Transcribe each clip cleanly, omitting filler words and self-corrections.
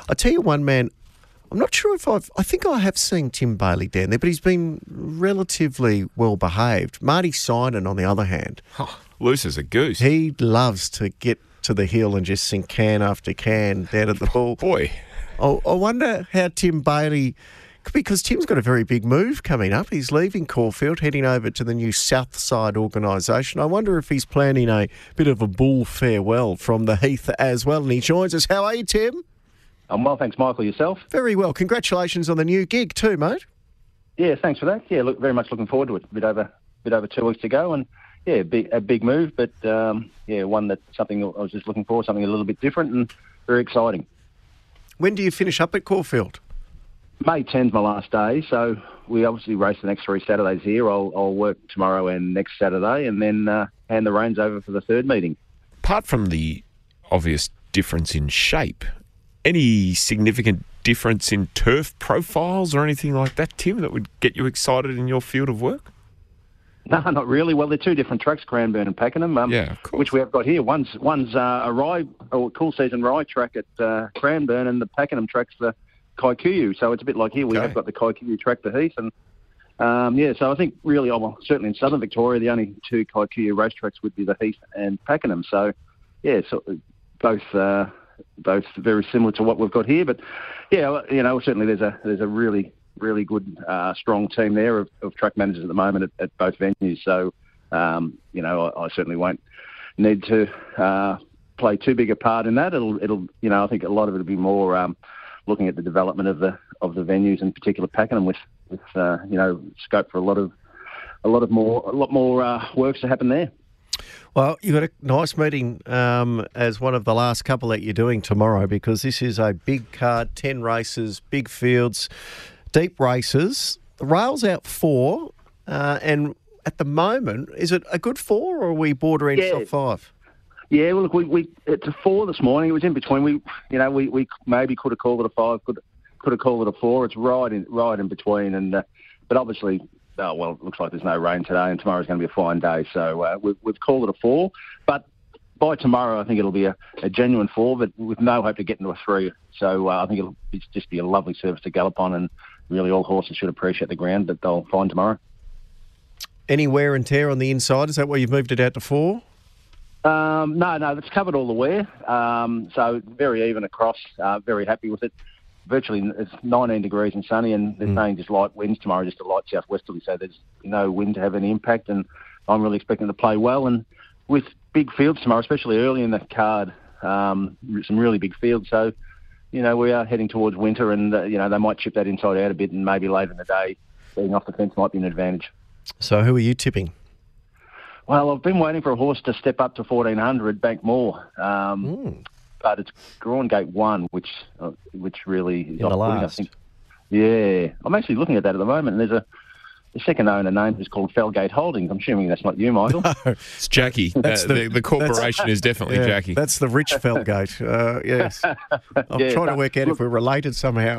I tell you one man, I'm not sure if I think I have seen Tim Bailey down there, but he's been relatively well behaved. Marty Synan, on the other hand. Oh, loose as a goose. He loves to get to the hill and just sink can after can down at the ball. Boy. I wonder how Tim Bailey, because Tim's got a very big move coming up. He's leaving Caulfield, heading over to the new Southside organisation. I wonder if he's planning a bit of a bull farewell from the Heath as well. And he joins us. How are you, Tim? I'm well, thanks, Michael. Yourself? Very well. Congratulations on the new gig too, mate. Yeah, thanks for that. Yeah, very much looking forward to it. A bit over 2 weeks to go, and yeah, a big move, but one that something I was just looking for, something a little bit different and very exciting. When do you finish up at Caulfield? May 10's my last day, so we obviously race the next 3 Saturdays here. I'll work tomorrow and next Saturday, and then hand the reins over for the third meeting. Apart from the obvious difference in shape, any significant difference in turf profiles or anything like that, Tim, that would get you excited in your field of work? No, not really. Well, they're 2 different tracks, Cranbourne and Pakenham, yeah, of course. Which we have got here. One's a cool season rye track at Cranbourne, and the Pakenham track's the Kikuyu. So it's a bit like here. We have got the Kikuyu track, the Heath, and so I think really, certainly in southern Victoria, the only 2 Kikuyu racetracks would be the Heath and Pakenham. So yeah, so both very similar to what we've got here, but yeah, certainly there's a really good strong team there of track managers at the moment at both venues. So I certainly won't need to play too big a part in that. It'll I think a lot of it'll be more looking at the development of the venues, in particular Pakenham, with scope for a lot more works to happen there. Well, you've got a nice meeting as one of the last couple that you're doing tomorrow, because this is a big card, 10 races, big fields, deep races. The rail's out 4, and at the moment, is it a good 4 or are we bordering soft 5? Yeah, well, look, it's a 4 this morning. It was in between. We maybe could have called it a 5, could have called it a 4. It's right in between, and but obviously. Oh, well, it looks like there's no rain today, and tomorrow's going to be a fine day. So we've called it a 4. But by tomorrow, I think it'll be a genuine 4, but with no hope to get into a 3. So I think it'll just be a lovely surface to gallop on, and really all horses should appreciate the ground that they'll find tomorrow. Any wear and tear on the inside? Is that why you've moved it out to 4? No, it's covered all the wear. So very even across. Very happy with it. Virtually, it's 19 degrees and sunny, and they're saying just light winds tomorrow, just a light southwesterly, so there's no wind to have any impact, and I'm really expecting to play well. And with big fields tomorrow, especially early in the card, some really big fields, so, we are heading towards winter, and, they might chip that inside out a bit, and maybe later in the day, being off the fence might be an advantage. So who are you tipping? Well, I've been waiting for a horse to step up to 1400, Bankmore. But it's Grawn Gate 1, which really is in the last. I think. Yeah, I'm actually looking at that at the moment. And there's the second owner name is called Felgate Holdings. I'm assuming that's not you, Michael. No, it's Jackie. The corporation is definitely Jackie. That's the rich Felgate. Yes, I'm trying to work out if we're related somehow.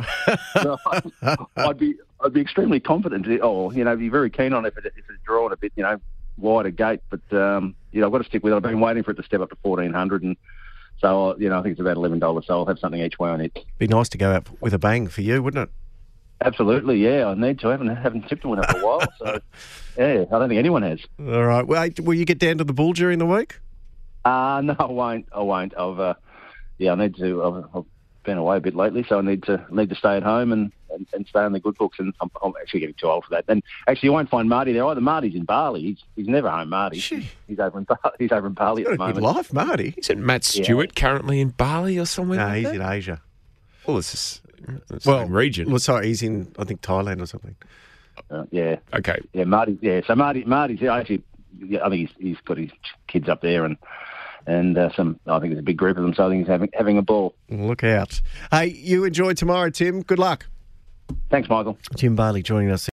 I'd be extremely confident. Be very keen on it if it's drawn a bit, wider gate. But I've got to stick with it. I've been waiting for it to step up to 1400 and. So, I think it's about $11, so I'll have something each way on it. Be nice to go out with a bang for you, wouldn't it? Absolutely, yeah. I need to. I haven't tipped a winner for a while, so, yeah, I don't think anyone has. All right. Well, will you get down to the Bull during the week? No, I won't. I need to. I've been away a bit lately, so I need to stay at home and stay on the good books, and I'm actually getting too old for that. And actually, you won't find Marty there either. Marty's in Bali. He's never home, Marty. He's over in Bali at the moment. Good life, Marty. Isn't Matt Stewart currently in Bali or somewhere? No, he's in Asia. Well, it's the same region. Well, sorry, he's in, I think, Thailand or something. Yeah. Okay. Yeah, Marty. Yeah, so Marty's actually. I think he's got his kids up there, and I think there's a big group of them, so I think he's having a ball. Look out. Hey, you enjoy tomorrow, Tim. Good luck. Thanks, Michael. Tim Bailey joining us.